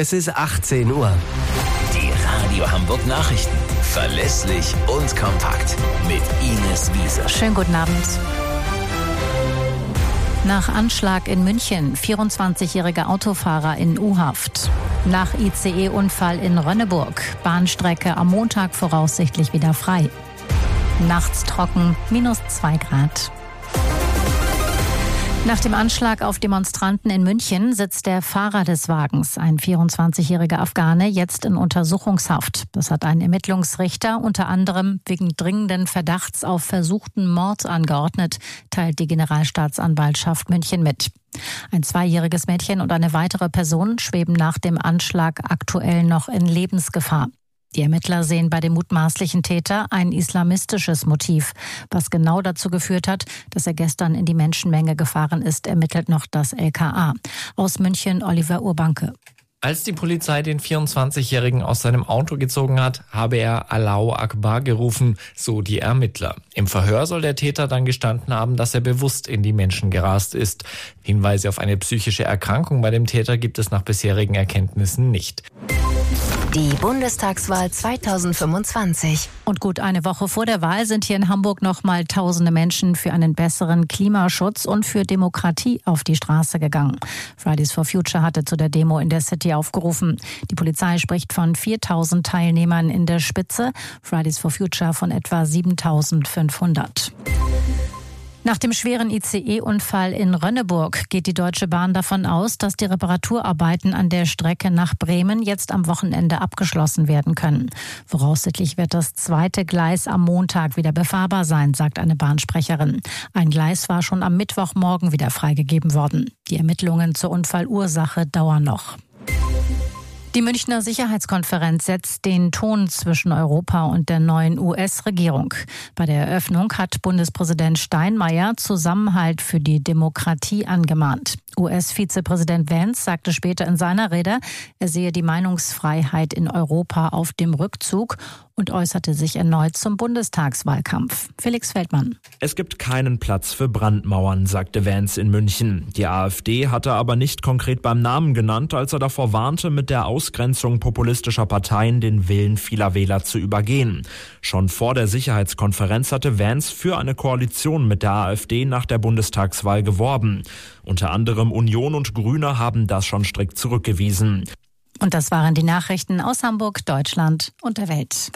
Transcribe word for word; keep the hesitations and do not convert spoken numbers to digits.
Es ist achtzehn Uhr. Die Radio Hamburg Nachrichten. Verlässlich und kompakt. Mit Ines Wiese. Schönen guten Abend. Nach Anschlag in München, vierundzwanzigjähriger Autofahrer in U-Haft. Nach I C E-Unfall in Rönneburg, Bahnstrecke am Montag voraussichtlich wieder frei. Nachts trocken, minus zwei Grad. Nach dem Anschlag auf Demonstranten in München sitzt der Fahrer des Wagens, ein vierundzwanzigjähriger Afghane, jetzt in Untersuchungshaft. Das hat ein Ermittlungsrichter unter anderem wegen dringenden Verdachts auf versuchten Mord angeordnet, teilt die Generalstaatsanwaltschaft München mit. Ein zweijähriges Mädchen und eine weitere Person schweben nach dem Anschlag aktuell noch in Lebensgefahr. Die Ermittler sehen bei dem mutmaßlichen Täter ein islamistisches Motiv. Was genau dazu geführt hat, dass er gestern in die Menschenmenge gefahren ist, ermittelt noch das L K A. Aus München Oliver Urbanke. Als die Polizei den vierundzwanzigjährigen aus seinem Auto gezogen hat, habe er Allahu Akbar gerufen, so die Ermittler. Im Verhör soll der Täter dann gestanden haben, dass er bewusst in die Menschen gerast ist. Hinweise auf eine psychische Erkrankung bei dem Täter gibt es nach bisherigen Erkenntnissen nicht. Die Bundestagswahl zweitausendfünfundzwanzig. Und gut eine Woche vor der Wahl sind hier in Hamburg noch mal tausende Menschen für einen besseren Klimaschutz und für Demokratie auf die Straße gegangen. Fridays for Future hatte zu der Demo in der City aufgerufen. Die Polizei spricht von viertausend Teilnehmern in der Spitze, Fridays for Future von etwa siebentausendfünfhundert. Nach dem schweren I C E-Unfall in Rönneburg geht die Deutsche Bahn davon aus, dass die Reparaturarbeiten an der Strecke nach Bremen jetzt am Wochenende abgeschlossen werden können. Voraussichtlich wird das zweite Gleis am Montag wieder befahrbar sein, sagt eine Bahnsprecherin. Ein Gleis war schon am Mittwochmorgen wieder freigegeben worden. Die Ermittlungen zur Unfallursache dauern noch. Die Münchner Sicherheitskonferenz setzt den Ton zwischen Europa und der neuen U S-Regierung. Bei der Eröffnung hat Bundespräsident Steinmeier Zusammenhalt für die Demokratie angemahnt. U S-Vizepräsident Vance sagte später in seiner Rede, er sehe die Meinungsfreiheit in Europa auf dem Rückzug und äußerte sich erneut zum Bundestagswahlkampf. Felix Feldmann. Es gibt keinen Platz für Brandmauern, sagte Vance in München. Die AfD hatte aber nicht konkret beim Namen genannt, als er davor warnte, mit der Ausgrenzung populistischer Parteien den Willen vieler Wähler zu übergehen. Schon vor der Sicherheitskonferenz hatte Vance für eine Koalition mit der AfD nach der Bundestagswahl geworben. Unter anderem Union und Grüne haben das schon strikt zurückgewiesen. Und das waren die Nachrichten aus Hamburg, Deutschland und der Welt.